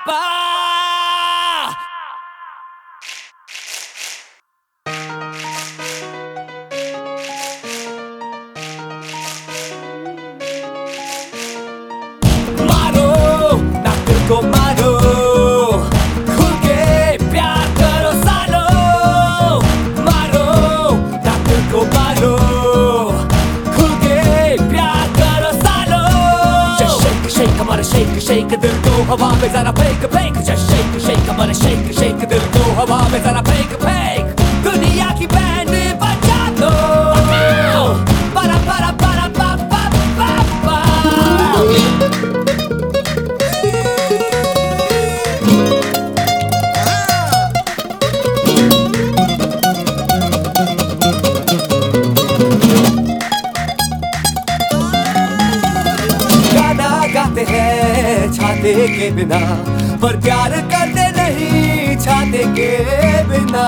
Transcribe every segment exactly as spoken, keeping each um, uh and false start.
ba. मारो ना दिल को मारो, खुल के प्यार करो सालो. मारो ना दिल को मारो, खुल के प्यार करो सालो. Just shake shake हमारा shake shake दिल को हवा में जरा फेंक फेंक. Just shake shake हमारा shake shake दिल को हवा में जरा फेंक फेंक. दुनिया की बैंड बजा दो. para para para pa pa pa pa. गाना गाते हैं छाते के बिना, पर प्यार करते नहीं छाते के बिना.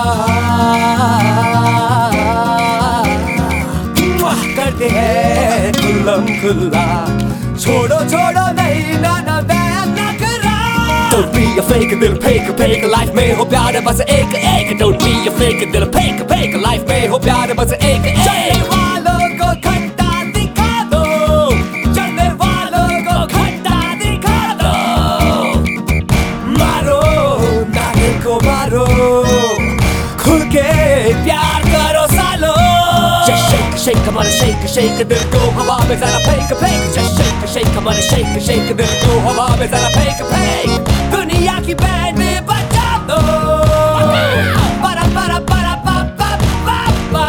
करते हैं खुल्लम खुल्ला, छोड़ो छोड़ो नहीं ना ना बैन ना करा. Don't be a fake दिल फेंक फेंक, लाइफ में हो प्यार बस एक एक. Don't be a fake दिल फेंक फेंक, लाइफ में हो प्यार बस एक एक. चलने वालों को खट्टा दिखा दो, चलने वालों को खट्टा दिखा दो. मारो ना दिल को मारो, खुल के प्यार करो सालो. Just shake shake हमारा shake shake दिल को हवा में जरा फेंक फेंक. Just shake shake हमारा shake shake दिल को हवा में जरा फेंक फेंक. दुनिया की बैंड बजा दो. para para para pa pa pa pa.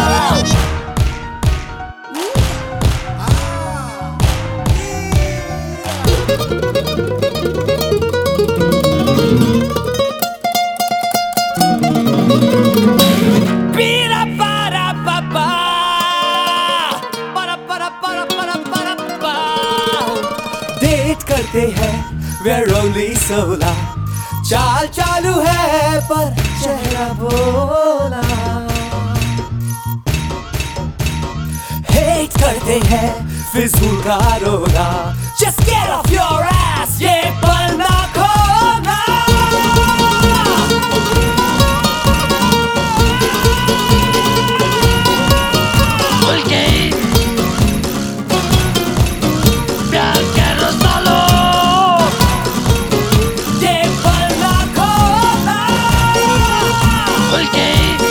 Pira para pa pa. para para para para para pa. Date करते हैं we're only सोलह, चाल चालू है पर चेहरा भोला. हेट करते हैं फिजूल का रोना, just get off your ass, ये पल ना खोना. खुल के प्यार करो सालो. ये पल ना खोना. खुल के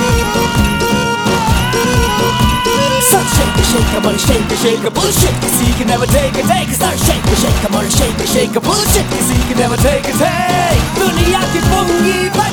So shake shake come on shake shake bullshit, किसी can never take a take. Start shake shake come on shake shake bullshit, किसी can never take a take. दुनिया की पुंगी